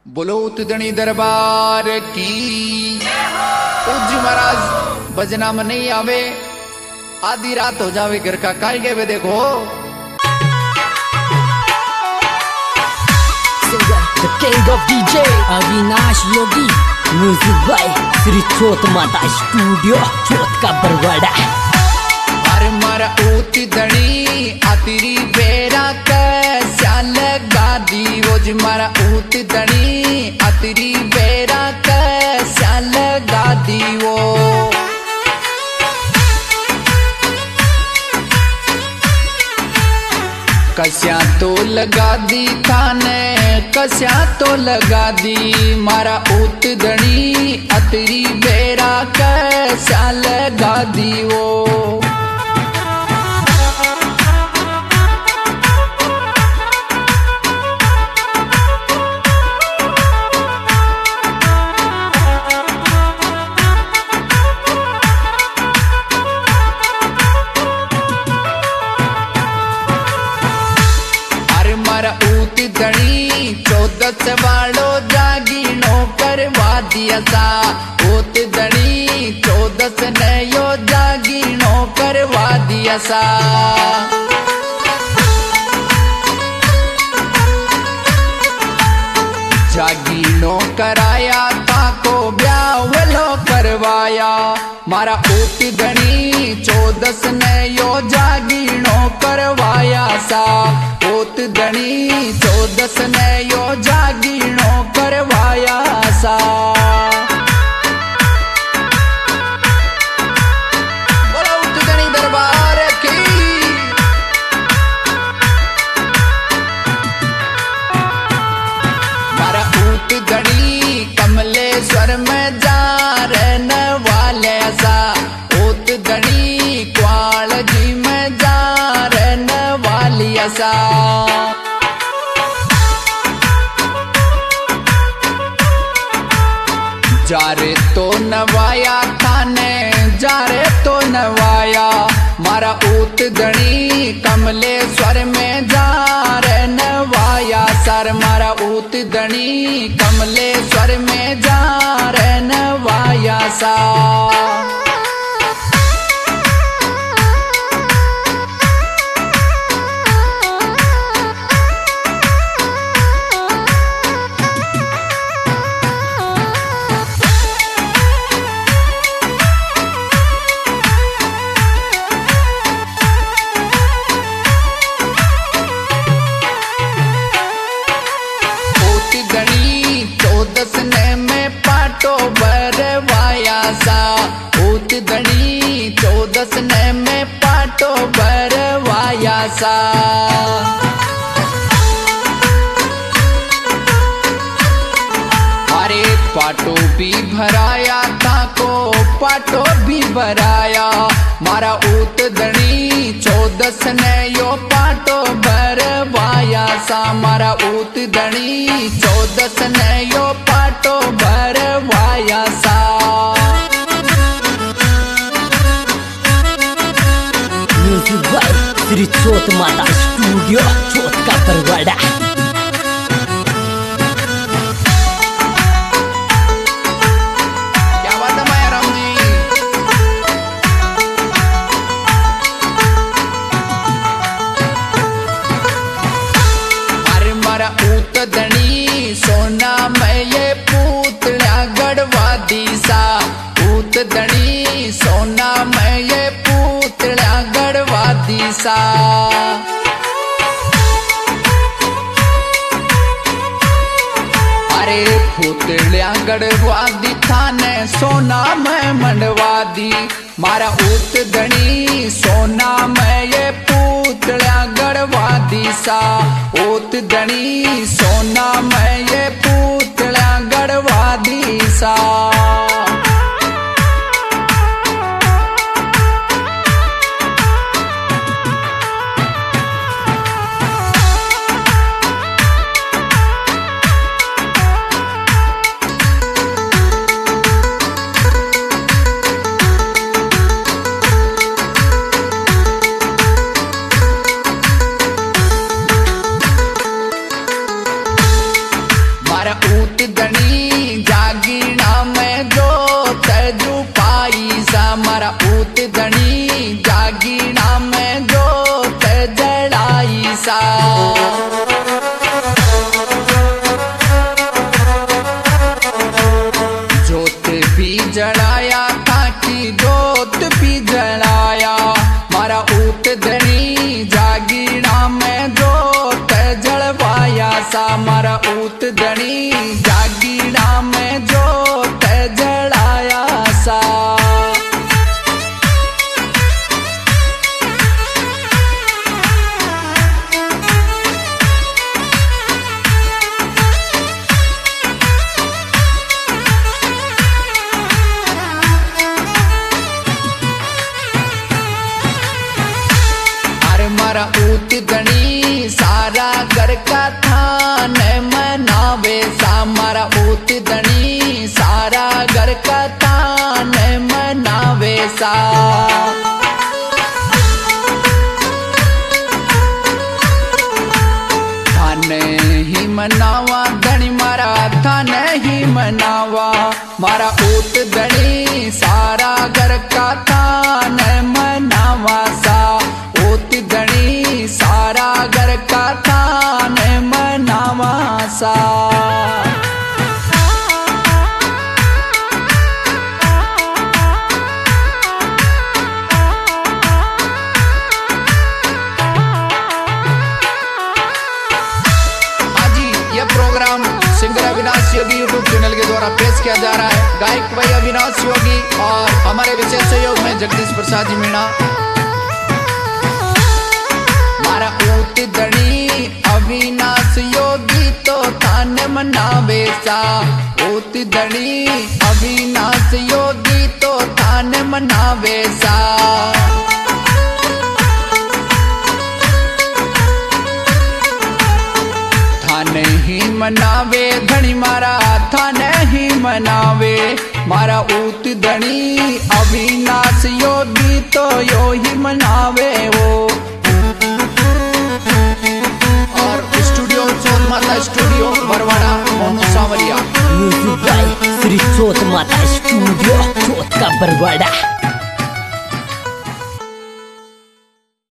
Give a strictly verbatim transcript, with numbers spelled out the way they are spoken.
बोलो उतनी दरबार की। जी महाराज भजना में नहीं आवे, आधी रात हो जावे घर का काय गए देखो। The king of D J Avinash Yogi, music by Shri Chauth Mata studio, चौथ का बरवाड़ा। अरे मारा ऊती धनी आतिरी बेरा कैसा लगा दी, वो जी मारा ऊती धनी आतिरी बेरा कैसा लगा दी वो। कस्या तो लगा दी थाने, कस्या तो लगा दी, मारा ऊत धनी अतरी बेरा कैसा लगा दी वो। धनी चौदस वालो जागी नो करवा दिया सा, ओत धनी चौदस नयो जागी नो करवा दिया सा। जागी नो कराया ताको ब्यावलो करवाया, मारा ओत धनी चौदस नयो जागी नो करवाया सा। ओत धनी चौदस नयो जागीणो करवाया सा। बोलो उत धनी दरबार की। मारा ऊत धनी कमलेश्वर में जा रहने वाले सा, ऊत धनी क्वाल जी में जा रहने वाली सा। जा रे तो नवाया थाने, जा रे तो नवाया, मारा ऊत धनी कमलेश्वर में जा रे नवाया सर। मारा ऊत धनी कमलेश्वर में जा रे नवाया सा। दसने में पाटो बरवाया सा, ऊत धनी चौदस ने में पाटो बरवाया सा। अरे पाटो भी भराया था को पाटो भी भराया, मारा ऊत धनी चौदस ने यो पाटो भरवाया सा। मारा ऊत धनी चौदस ने यो पाटो भरवाया सा। Music by Shri Chauth Mata studio, चौथ का बरवाड़ा। ऊत धनी सोना में ये पूतला गढ़वा दी सा, ऊत धनी सोना में ये पूतला गढ़वा दी सा। अरे पूतला गढ़वा दी थाने सोना में मंडवा दी, मारा ऊत धनी सोना में ये पूतला गढ़वा दी सा। ऊत धनी सोना में ये पूतला गढ़वा दी सा। ऊत धनी जागीना में जो तेजू पाई सा मारा ऊत धनी जागीना में जो तेजड़ाई सा जोत भी जलाया था कि जोत भी जलाया मारा ऊत धनी जागीना में जो तेजड़वाया सा मारा ऊत धनी जागीना में जो तेजड़ाया सा मारा ऊत धनी सारा घर का थान मनावे सा मारा ऊत धनी सारा घर का थान मनावे सा थान ही मनावा धनी मारा थान ही मनावा मारा ऊत धनी सारा घर का थान मनावा सा ऊत धनी सारा घर का थान मनावा सा यह programme singer Avinash Yogi YouTube channel के द्वारा पेश किया जा रहा है। गायक भाई अविनाश योगी और हमारे विशेष सहयोग में जगदीश प्रसाद जी मीणा। मारा ऊत धनी अविनाश योगी तो थान मनावे सा ऊत धनी अविनाश योगी तो थान मनावे सा थाने ही मनावे धनी मारा थाने ही मनावे मारा ऊत धनी अविनाश योगी तो यो ही मनावे वो। और स्टूडियो चौथ माता स्टूडियो बरवाड़ा मोनू सावरिया। Music by Shri Chauth Mata studio चौथ का बरवाड़ा।